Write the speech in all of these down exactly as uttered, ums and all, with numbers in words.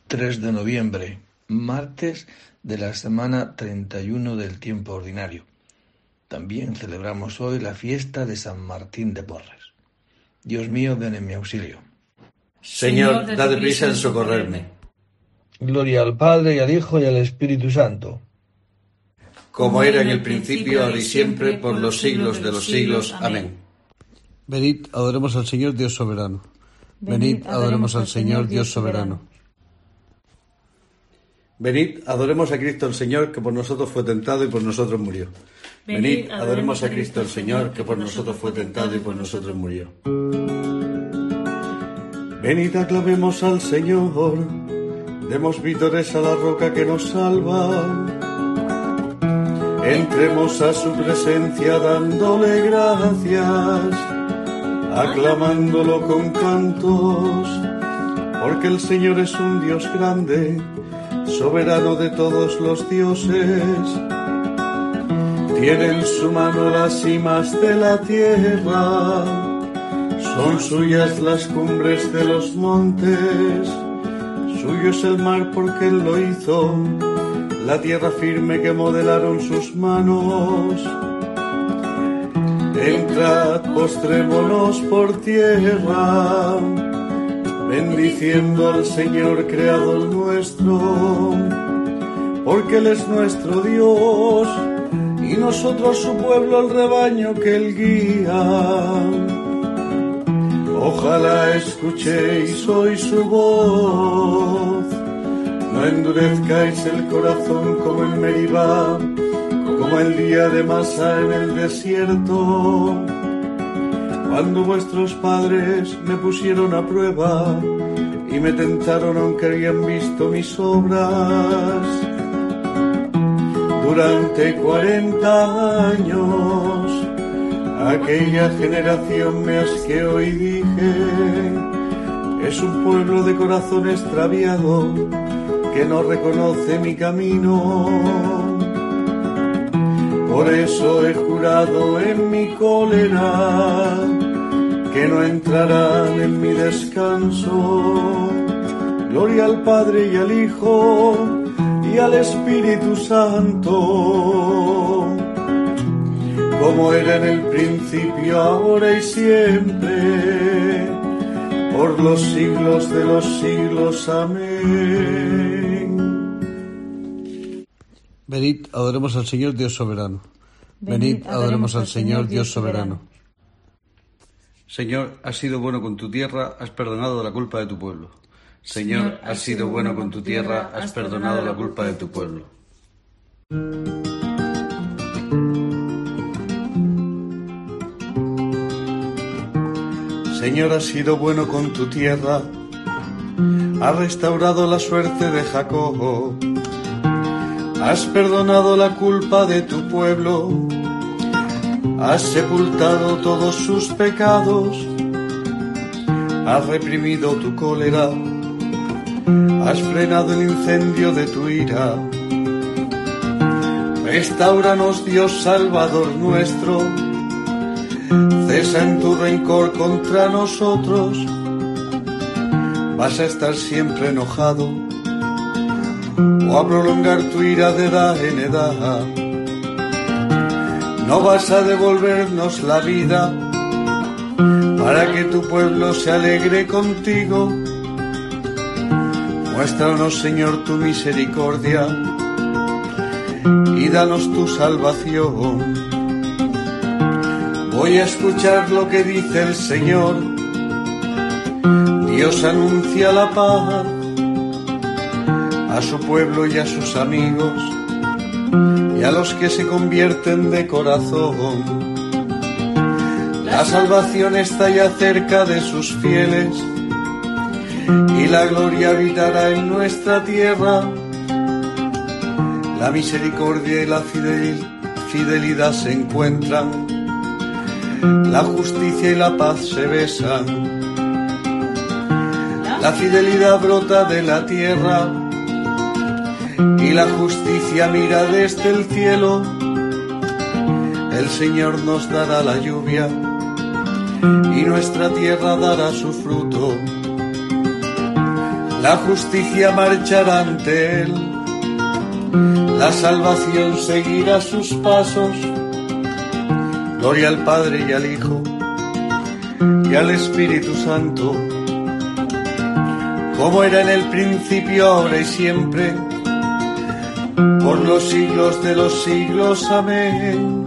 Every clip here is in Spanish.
tres de noviembre, martes de la semana treinta y uno del tiempo ordinario. También celebramos hoy la fiesta de San Martín de Porres. Dios mío, ven en mi auxilio. Señor, dad prisa en socorrerme. Gloria al Padre, y al Hijo, y al Espíritu Santo. Como era en el principio, ahora y siempre, por los siglos de los siglos. Amén. Venid, adoremos al Señor Dios soberano. Venid, adoremos al Señor Dios soberano. Venid, adoremos a Cristo el Señor, que por nosotros fue tentado y por nosotros murió. Venid, adoremos a Cristo el Señor, que por nosotros fue tentado y por nosotros murió. Venid, aclamemos al Señor, demos vítores a la roca que nos salva. Entremos a su presencia dándole gracias, aclamándolo con cantos, porque el Señor es un Dios grande, soberano de todos los dioses. Tiene en su mano las cimas de la tierra, son suyas las cumbres de los montes, suyo es el mar porque él lo hizo, la tierra firme que modelaron sus manos. Entrad, postrémonos por tierra, bendiciendo al Señor creador nuestro, porque Él es nuestro Dios, y nosotros su pueblo, el rebaño que Él guía. Ojalá escuchéis hoy su voz, no endurezcáis el corazón como en Meribá, como el día de Masá en el desierto, cuando vuestros padres me pusieron a prueba y me tentaron aunque habían visto mis obras. Durante cuarenta años aquella generación me asqueó y dije: es un pueblo de corazón extraviado que no reconoce mi camino. Por eso he jurado en mi cólera que no entrarán en mi descanso. Gloria al Padre y al Hijo y al Espíritu Santo, como era en el principio, ahora y siempre, por los siglos de los siglos. Amén. Venid, adoremos al Señor Dios soberano. Venid, adoremos al Señor Dios soberano. Señor, has sido bueno con tu tierra, has perdonado la culpa de tu pueblo. Señor, has sido bueno con tu tierra, has perdonado la culpa de tu pueblo. Señor, has sido bueno con tu tierra, has restaurado la suerte de Jacob, has perdonado la culpa de tu pueblo, has sepultado todos sus pecados, has reprimido tu cólera, has frenado el incendio de tu ira. Restáuranos, Dios Salvador nuestro, cesa en tu rencor contra nosotros. ¿Vas a estar siempre enojado o a prolongar tu ira de edad en edad? No vas a devolvernos la vida para que tu pueblo se alegre contigo. Muéstranos, Señor, tu misericordia y danos tu salvación. Voy a escuchar lo que dice el Señor. Dios anuncia la paz a su pueblo y a sus amigos y a los que se convierten de corazón. La salvación está ya cerca de sus fieles y la gloria habitará en nuestra tierra. La misericordia y la fidelidad se encuentran, la justicia y la paz se besan. La fidelidad brota de la tierra y la justicia mira desde el cielo. El Señor nos dará la lluvia y nuestra tierra dará su fruto. La justicia marchará ante él, la salvación seguirá sus pasos. Gloria al Padre y al Hijo y al Espíritu Santo, como era en el principio, ahora y siempre, por los siglos de los siglos. Amén.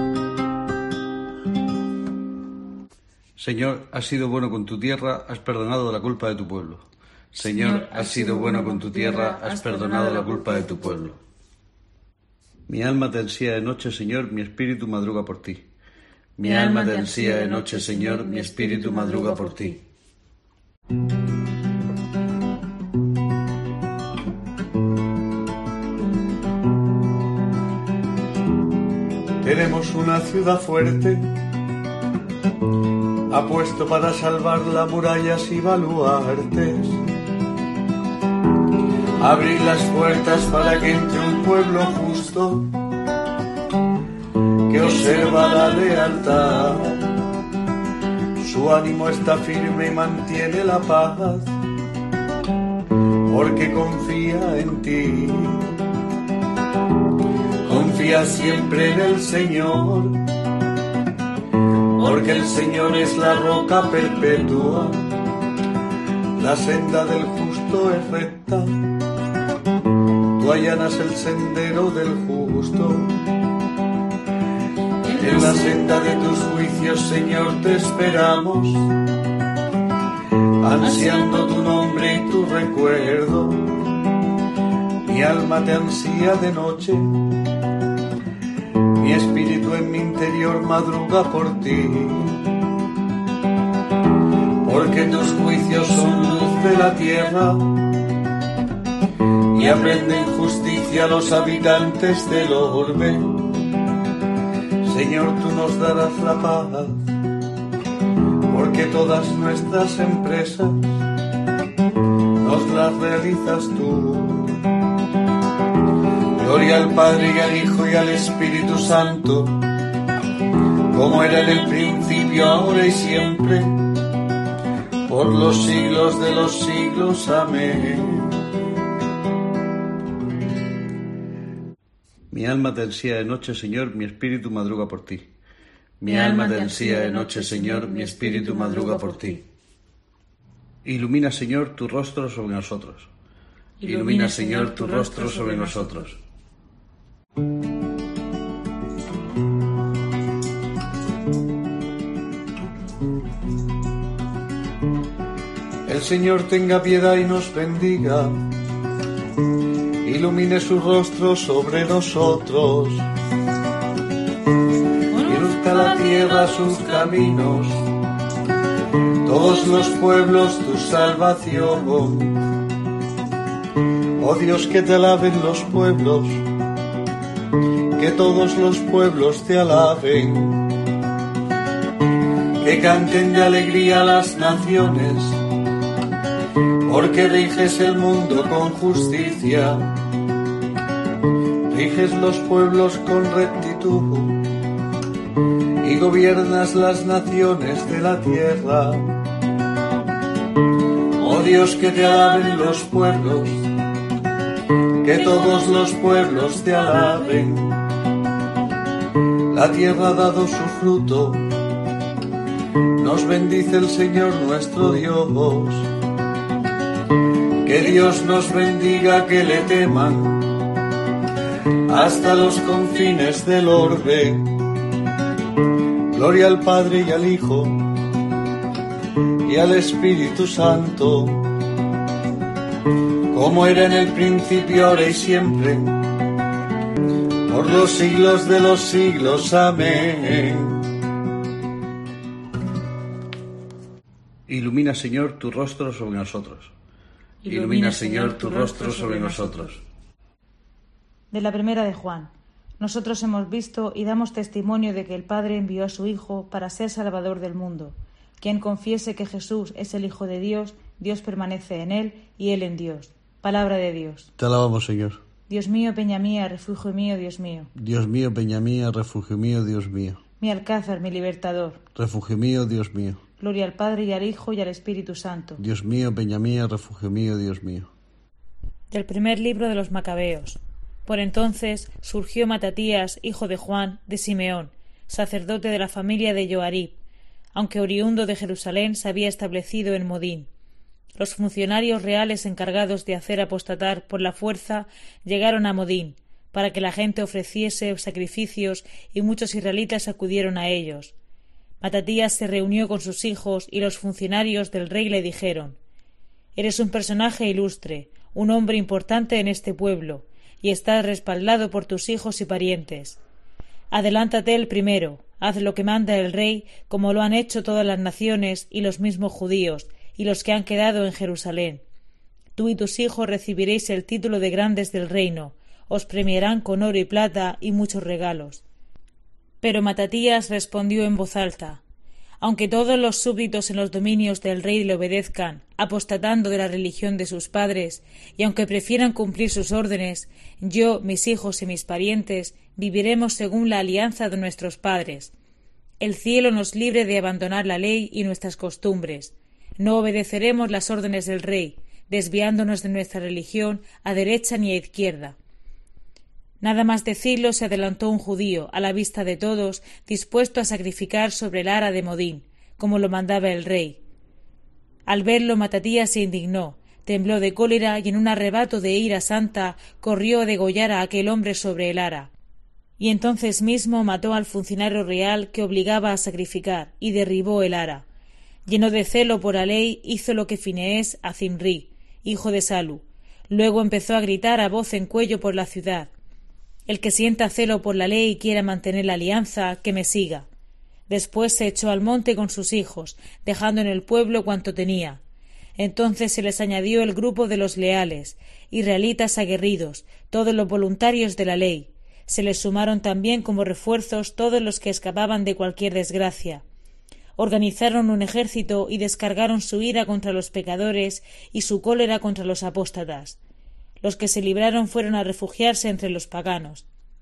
Señor, has sido bueno con tu tierra, has perdonado la culpa de tu pueblo. Señor, has sido bueno con tu tierra, has perdonado la culpa de tu pueblo. Mi alma te ansía de noche, Señor, mi espíritu madruga por ti. Mi alma te ansía de noche, Señor, mi espíritu madruga por ti. Tenemos una ciudad fuerte, apuesto para salvarla murallas y baluartes. Abrir las puertas para que entre un pueblo justo que observa la lealtad. Su ánimo está firme y mantiene la paz, porque confía en ti. Confía siempre en el Señor, porque el Señor es la roca perpetua. La senda del justo es recta, tú allanas el sendero del justo. En la senda de tus juicios, Señor, te esperamos, ansiando tu nombre y tu recuerdo. Mi alma te ansía de noche, mi espíritu en mi interior madruga por ti. Porque tus juicios son luz de la tierra y aprenden justicia a los habitantes del orbe. Señor, tú nos darás la paz, porque todas nuestras empresas nos las realizas tú. Gloria al Padre y al Hijo y al Espíritu Santo, como era en el principio, ahora y siempre, por los siglos de los siglos. Amén. Mi alma te ansía de noche, Señor, mi espíritu madruga por ti. Mi alma te ansía de noche, Señor, mi espíritu madruga por ti. Ilumina, Señor, tu rostro sobre nosotros. Ilumina, Señor, tu rostro sobre nosotros. El Señor tenga piedad y nos bendiga, ilumine su rostro sobre nosotros, y luzca la tierra sus caminos, todos los pueblos tu salvación. Oh Dios, que te alaben los pueblos, que todos los pueblos te alaben, que canten de alegría las naciones, porque riges el mundo con justicia, riges los pueblos con rectitud y gobiernas las naciones de la tierra. Oh Dios, que te alaben los pueblos, que todos los pueblos te alaben. La tierra ha dado su fruto, nos bendice el Señor nuestro Dios. Que Dios nos bendiga, que le teman hasta los confines del orbe. Gloria al Padre y al Hijo y al Espíritu Santo, como era en el principio, ahora y siempre, por los siglos de los siglos. Amén. Ilumina, Señor, tu rostro sobre nosotros. Ilumina, Señor, tu rostro sobre nosotros. De la primera de Juan. Nosotros hemos visto y damos testimonio de que el Padre envió a su Hijo para ser Salvador del mundo. Quien confiese que Jesús es el Hijo de Dios, Dios permanece en él y él en Dios. Palabra de Dios. Te alabamos, Señor. Dios mío, peña mía, refugio mío, Dios mío. Dios mío, peña mía, refugio mío, Dios mío. mi alcázar, mi libertador. Refugio mío, Dios mío. Gloria al Padre y al Hijo y al Espíritu Santo. Dios mío, peña mía, refugio mío, Dios mío. Del primer libro de los Macabeos. Por entonces surgió Matatías, hijo de Juan, de Simeón, sacerdote de la familia de Joarib, aunque oriundo de Jerusalén se había establecido en Modín. Los funcionarios reales encargados de hacer apostatar por la fuerza llegaron a Modín, para que la gente ofreciese sacrificios, y muchos israelitas acudieron a ellos. Matatías se reunió con sus hijos, y los funcionarios del rey le dijeron: «Eres un personaje ilustre, un hombre importante en este pueblo, y estás respaldado por tus hijos y parientes. Adelántate el primero, haz lo que manda el rey, como lo han hecho todas las naciones y los mismos judíos, y los que han quedado en Jerusalén. Tú y tus hijos recibiréis el título de grandes del reino, os premiarán con oro y plata y muchos regalos». Pero Matatías respondió en voz alta: «Aunque todos los súbditos en los dominios del rey le obedezcan, apostatando de la religión de sus padres, y aunque prefieran cumplir sus órdenes, yo, mis hijos y mis parientes viviremos según la alianza de nuestros padres. El cielo nos libre de abandonar la ley y nuestras costumbres. No obedeceremos las órdenes del rey, desviándonos de nuestra religión a derecha ni a izquierda». Nada más decirlo, se adelantó un judío, a la vista de todos, dispuesto a sacrificar sobre el ara de Modín, como lo mandaba el rey. Al verlo, Matatías se indignó, tembló de cólera y en un arrebato de ira santa corrió a degollar a aquel hombre sobre el ara. Y entonces mismo mató al funcionario real que obligaba a sacrificar, y derribó el ara. Lleno de celo por la ley, hizo lo que Fineés a Zimrí, hijo de Salu. Luego empezó a gritar a voz en cuello por la ciudad: «El que sienta celo por la ley y quiera mantener la alianza, que me siga». Después se echó al monte con sus hijos, dejando en el pueblo cuanto tenía. Entonces se les añadió el grupo de los leales, israelitas aguerridos, todos los voluntarios de la ley. Se les sumaron también como refuerzos todos los que escapaban de cualquier desgracia. Organizaron un ejército y descargaron su ira contra los pecadores y su cólera contra los apóstatas. Los que se libraron fueron a refugiarse entre los paganos.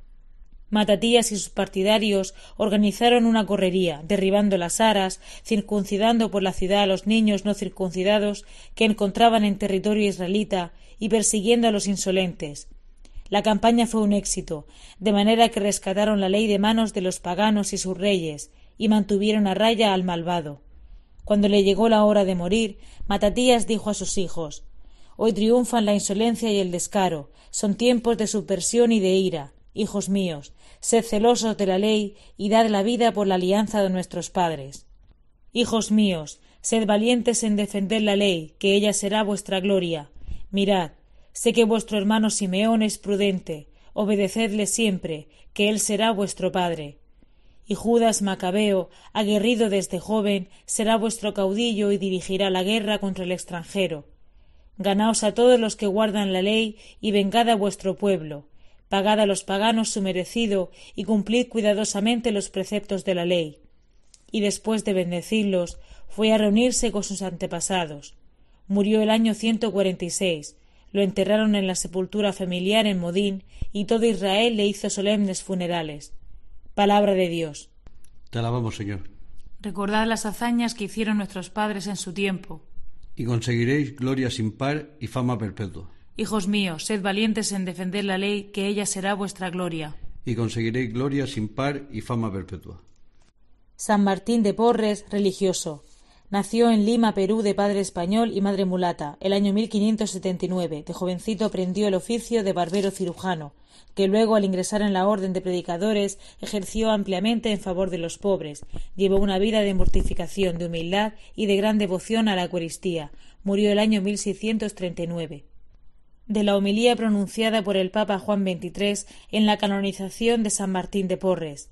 Matatías y sus partidarios organizaron una correría, derribando las aras, circuncidando por la ciudad a los niños no circuncidados que encontraban en territorio israelita y persiguiendo a los insolentes. La campaña fue un éxito, de manera que rescataron la ley de manos de los paganos y sus reyes, y mantuvieron a raya al malvado. Cuando le llegó la hora de morir, Matatías dijo a sus hijos: «Hoy triunfan la insolencia y el descaro, son tiempos de subversión y de ira. Hijos míos, sed celosos de la ley y dad la vida por la alianza de nuestros padres. Hijos míos, sed valientes en defender la ley, que ella será vuestra gloria. Mirad, sé que vuestro hermano Simeón es prudente, obedecedle siempre, que él será vuestro padre. Y Judas Macabeo, aguerrido desde joven, será vuestro caudillo y dirigirá la guerra contra el extranjero. Ganaos a todos los que guardan la ley y vengad a vuestro pueblo. Pagad a los paganos su merecido y cumplid cuidadosamente los preceptos de la ley». Y después de bendecirlos, fue a reunirse con sus antepasados. Murió el año ciento cuarenta y seis. Lo enterraron en la sepultura familiar en Modín, y todo Israel le hizo solemnes funerales. Palabra de Dios. Te alabamos, Señor. Recordad las hazañas que hicieron nuestros padres en su tiempo. Y conseguiréis gloria sin par y fama perpetua. Hijos míos, sed valientes en defender la ley, que ella será vuestra gloria. Y conseguiréis gloria sin par y fama perpetua. San Martín de Porres, religioso. Nació en Lima, Perú, de padre español y madre mulata, el año mil quinientos setenta y nueve. De jovencito aprendió el oficio de barbero cirujano, que luego, al ingresar en la orden de predicadores, ejerció ampliamente en favor de los pobres. Llevó una vida de mortificación, de humildad y de gran devoción a la Eucaristía. Murió el año mil seiscientos treinta y nueve. De la homilía pronunciada por el Papa Juan veintitrés en la canonización de San Martín de Porres.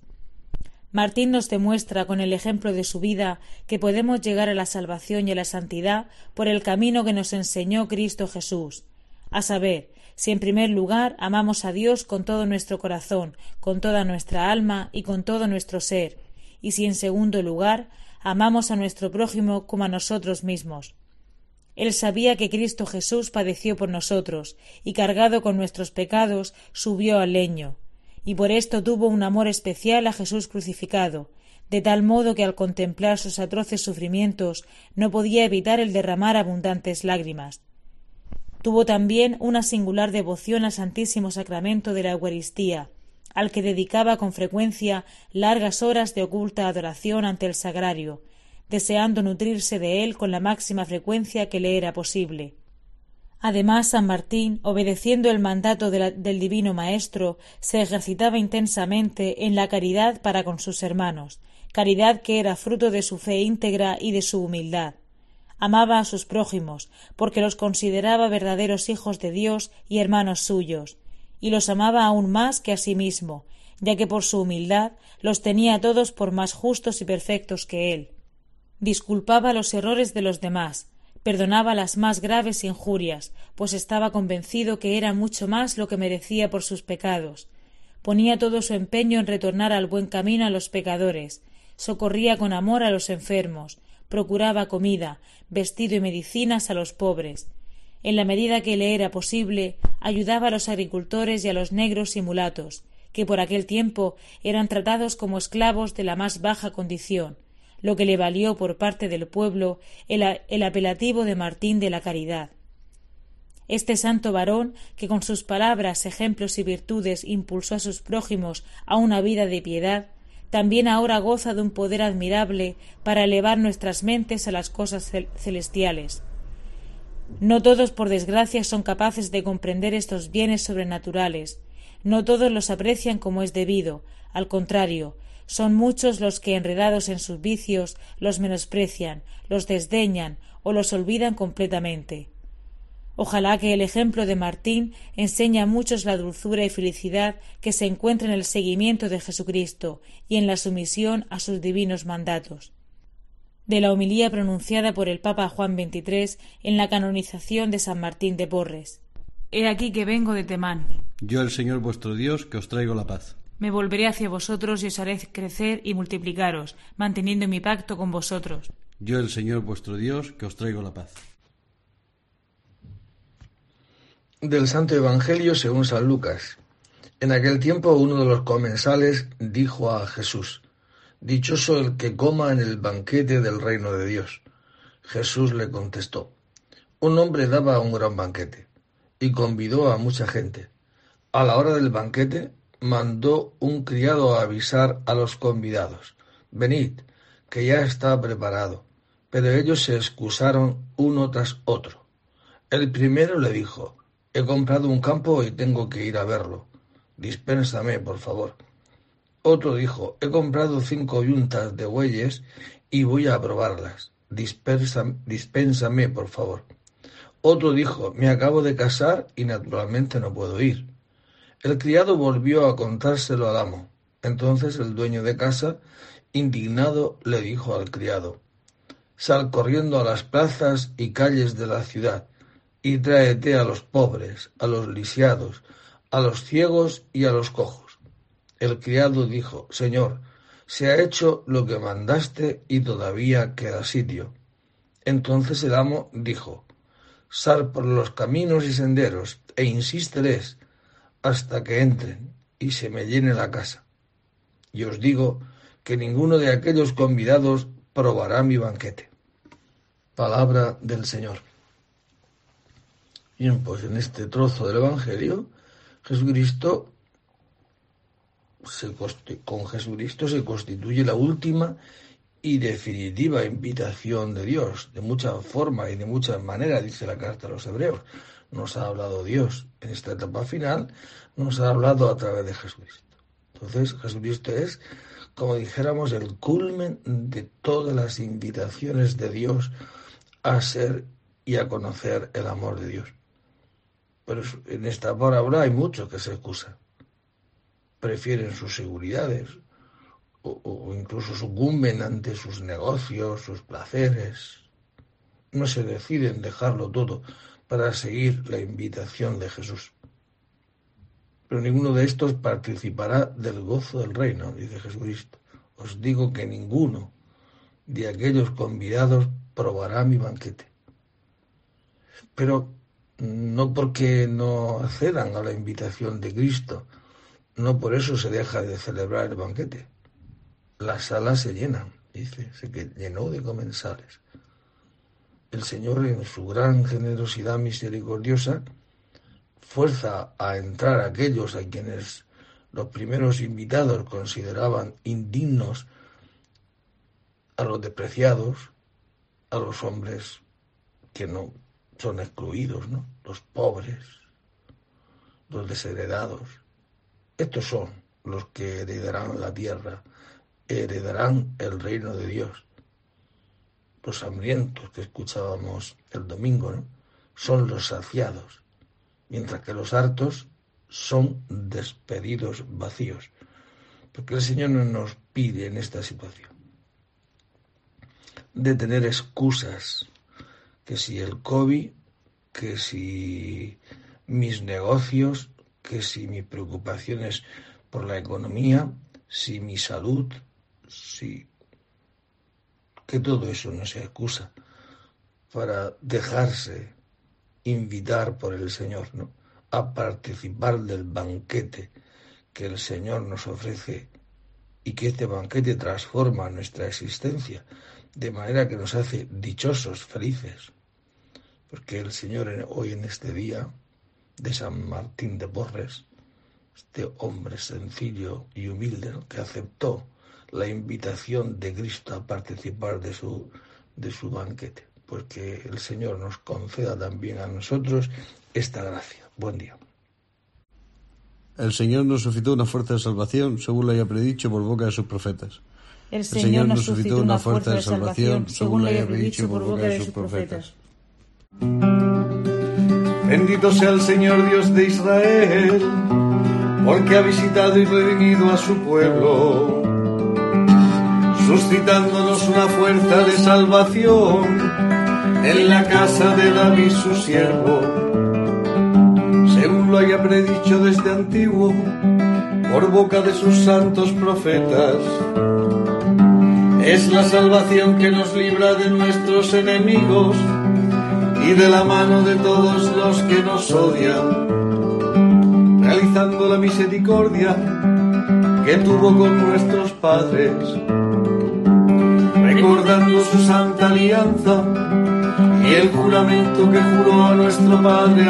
Martín nos demuestra, con el ejemplo de su vida, que podemos llegar a la salvación y a la santidad por el camino que nos enseñó Cristo Jesús, a saber, si en primer lugar amamos a Dios con todo nuestro corazón, con toda nuestra alma y con todo nuestro ser, y si en segundo lugar amamos a nuestro prójimo como a nosotros mismos. Él sabía que Cristo Jesús padeció por nosotros, y cargado con nuestros pecados subió al leño, y por esto tuvo un amor especial a Jesús crucificado, de tal modo que al contemplar sus atroces sufrimientos no podía evitar el derramar abundantes lágrimas. Tuvo también una singular devoción al Santísimo Sacramento de la Eucaristía, al que dedicaba con frecuencia largas horas de oculta adoración ante el sagrario, deseando nutrirse de él con la máxima frecuencia que le era posible. Además, San Martín, obedeciendo el mandato de la, del Divino Maestro, se ejercitaba intensamente en la caridad para con sus hermanos, caridad que era fruto de su fe íntegra y de su humildad. Amaba a sus prójimos, porque los consideraba verdaderos hijos de Dios y hermanos suyos, y los amaba aún más que a sí mismo, ya que por su humildad los tenía a todos por más justos y perfectos que él. Disculpaba los errores de los demás, perdonaba las más graves injurias, pues estaba convencido que era mucho más lo que merecía por sus pecados. Ponía todo su empeño en retornar al buen camino a los pecadores, socorría con amor a los enfermos, procuraba comida, vestido y medicinas a los pobres. En la medida que le era posible, ayudaba a los agricultores y a los negros y mulatos, que por aquel tiempo eran tratados como esclavos de la más baja condición, lo que le valió por parte del pueblo el, el apelativo de Martín de la Caridad. Este santo varón, que con sus palabras, ejemplos y virtudes impulsó a sus prójimos a una vida de piedad, también ahora goza de un poder admirable para elevar nuestras mentes a las cosas celestiales. No todos, por desgracia, son capaces de comprender estos bienes sobrenaturales, no todos los aprecian como es debido, al contrario, son muchos los que, enredados en sus vicios, los menosprecian, los desdeñan o los olvidan completamente. Ojalá que el ejemplo de Martín enseñe a muchos la dulzura y felicidad que se encuentra en el seguimiento de Jesucristo y en la sumisión a sus divinos mandatos. De la homilía pronunciada por el Papa Juan veintitrés en la canonización de San Martín de Porres. He aquí que vengo de Temán. Yo, el Señor vuestro Dios, que os traigo la paz. Me volveré hacia vosotros y os haré crecer y multiplicaros, manteniendo mi pacto con vosotros. Yo, el Señor vuestro Dios, que os traigo la paz. Del Santo Evangelio según San Lucas. En aquel tiempo uno de los comensales dijo a Jesús: «Dichoso el que coma en el banquete del reino de Dios». Jesús le contestó: «Un hombre daba un gran banquete y convidó a mucha gente. A la hora del banquete mandó un criado a avisar a los convidados: «Venid, que ya está preparado». Pero ellos se excusaron uno tras otro. El primero le dijo: «He comprado un campo y tengo que ir a verlo. Dispénsame, por favor». Otro dijo: «He comprado cinco yuntas de bueyes y voy a probarlas. Dispersa, dispénsame, por favor». Otro dijo: «Me acabo de casar y naturalmente no puedo ir». El criado volvió a contárselo al amo. Entonces el dueño de casa, indignado, le dijo al criado: «Sal corriendo a las plazas y calles de la ciudad y tráete a los pobres, a los lisiados, a los ciegos y a los cojos». El criado dijo: «Señor, se ha hecho lo que mandaste y todavía queda sitio». Entonces el amo dijo: «Sal por los caminos y senderos e insísteles hasta que entren y se me llene la casa. Y os digo que ninguno de aquellos convidados probará mi banquete». Palabra del Señor. Bien, pues en este trozo del Evangelio, Jesucristo, se, con Jesucristo se constituye la última y definitiva invitación de Dios, de muchas formas y de muchas maneras, dice la carta a los Hebreos. Nos ha hablado Dios en esta etapa final, nos ha hablado a través de Jesucristo. Entonces, Jesucristo es, como dijéramos, el culmen de todas las invitaciones de Dios a ser y a conocer el amor de Dios. Pero en esta parábola hay muchos que se excusan. Prefieren sus seguridades o, o incluso sucumben ante sus negocios, sus placeres. No se deciden dejarlo todo para seguir la invitación de Jesús. Pero ninguno de estos participará del gozo del reino, dice Jesucristo. Os digo que ninguno de aquellos convidados probará mi banquete. Pero no porque no accedan a la invitación de Cristo, no por eso se deja de celebrar el banquete. Las salas se llenan, dice, se que llenó de comensales. El Señor, en su gran generosidad misericordiosa, fuerza a entrar a aquellos a quienes los primeros invitados consideraban indignos, a los despreciados, a los hombres que no son excluidos, ¿no? Los pobres, los desheredados. Estos son los que heredarán la tierra, heredarán el reino de Dios. Los hambrientos que escuchábamos el domingo, ¿no? Son los saciados, mientras que los hartos son despedidos vacíos. Porque el Señor no nos pide en esta situación de tener excusas, que si el COVID, que si mis negocios, que si mis preocupaciones por la economía, si mi salud, si que todo eso no sea excusa para dejarse invitar por el Señor, ¿no?, a participar del banquete que el Señor nos ofrece y que este banquete transforma nuestra existencia de manera que nos hace dichosos, felices, porque el Señor hoy en este día de San Martín de Porres, este hombre sencillo y humilde, ¿no?, que aceptó la invitación de Cristo a participar de su, de su banquete, pues que el Señor nos conceda también a nosotros esta gracia. Buen día. El Señor nos suscitó una fuerza de salvación, según lo haya predicho por boca de sus profetas. El Señor nos suscitó una fuerza de salvación, según lo haya predicho por boca de sus profetas. Bendito sea el Señor Dios de Israel, porque ha visitado y redimido a su pueblo, suscitándonos una fuerza de salvación en la casa de David su siervo, según lo haya predicho desde antiguo por boca de sus santos profetas. Es la salvación que nos libra de nuestros enemigos y de la mano de todos los que nos odian, realizando la misericordia que tuvo con nuestros padres, recordando su santa alianza y el juramento que juró a nuestro padre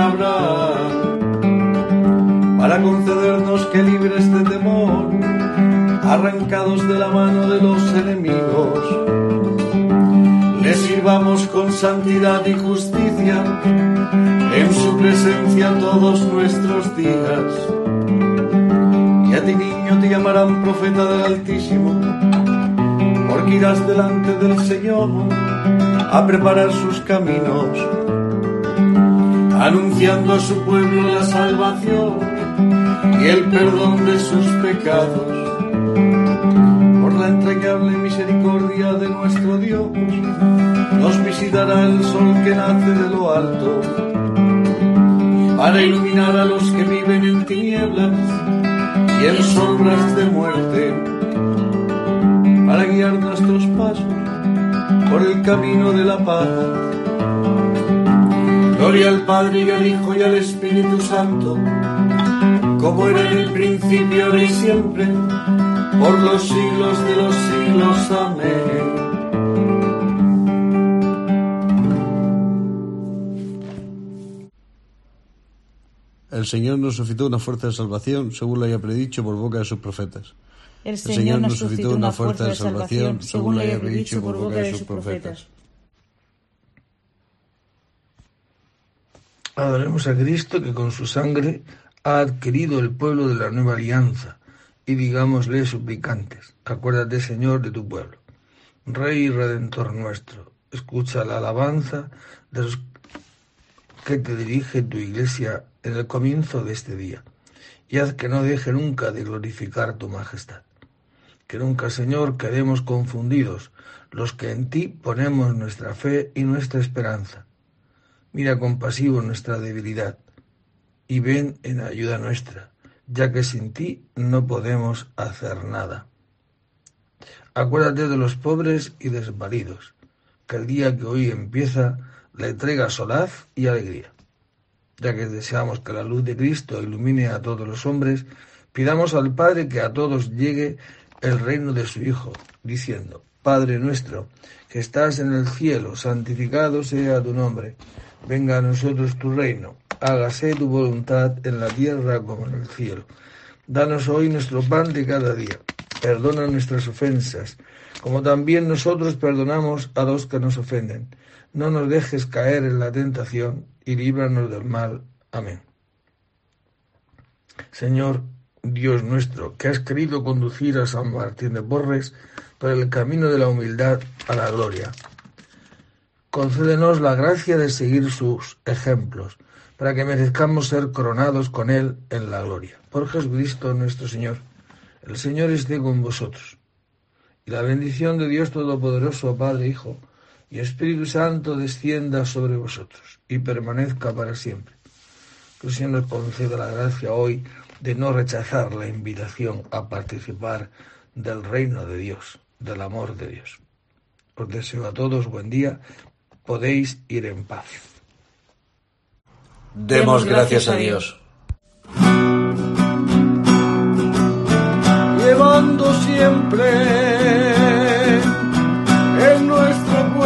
Abraham, para concedernos que libres de temor, arrancados de la mano de los enemigos, le sirvamos con santidad y justicia en su presencia todos nuestros días. Y a ti, niño, te llamarán profeta del Altísimo, porque irás delante del Señor a preparar sus caminos, anunciando a su pueblo la salvación y el perdón de sus pecados. Por la entrañable misericordia de nuestro Dios, nos visitará el sol que nace de lo alto, para iluminar a los que viven en tinieblas y en sombras de muerte, para guiar nuestros pasos por el camino de la paz. Gloria al Padre y al Hijo y al Espíritu Santo, como era en el principio, ahora y siempre, por los siglos de los siglos. Amén. El Señor nos suscitó una fuerza de salvación, según lo haya predicho por boca de sus profetas. El Señor nos suscitó una fuerza de salvación, según lo haya predicho por boca de sus profetas. Adoremos a Cristo, que con su sangre ha adquirido el pueblo de la nueva alianza, y digámosle suplicantes: acuérdate, Señor, de tu pueblo. Rey y Redentor nuestro, escucha la alabanza de los que te dirige tu Iglesia en el comienzo de este día, y haz que no deje nunca de glorificar tu majestad. Que nunca, Señor, quedemos confundidos los que en ti ponemos nuestra fe y nuestra esperanza. Mira compasivo nuestra debilidad y ven en ayuda nuestra, ya que sin ti no podemos hacer nada. Acuérdate de los pobres y desvalidos, que el día que hoy empieza le traiga solaz y alegría. Ya que deseamos que la luz de Cristo ilumine a todos los hombres, Pidamos al Padre que a todos llegue el reino de su Hijo, diciendo: Padre nuestro, que estás en el cielo, santificado sea tu nombre. Venga a nosotros tu reino. Hágase tu voluntad en la tierra como en el cielo. Danos hoy nuestro pan de cada día. Perdona nuestras ofensas, como también nosotros perdonamos a los que nos ofenden. No nos dejes caer en la tentación y líbranos del mal. Amén. Señor Dios nuestro, que has querido conducir a San Martín de Porres por el camino de la humildad a la gloria, concédenos la gracia de seguir sus ejemplos, para que merezcamos ser coronados con él en la gloria. Por Jesucristo nuestro Señor. El Señor esté con vosotros. Y la bendición de Dios Todopoderoso, Padre, Hijo y Espíritu Santo descienda sobre vosotros y permanezca para siempre. Que el Señor nos conceda la gracia hoy de no rechazar la invitación a participar del reino de Dios, del amor de Dios. Os deseo a todos buen día. Podéis ir en paz. Demos gracias a Dios. Llevando siempre en nuestro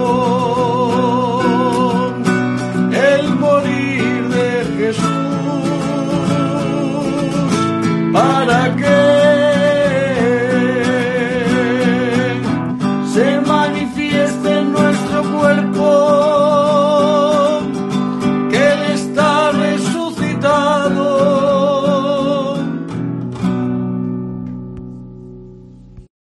cuerpo el morir de Jesús, para que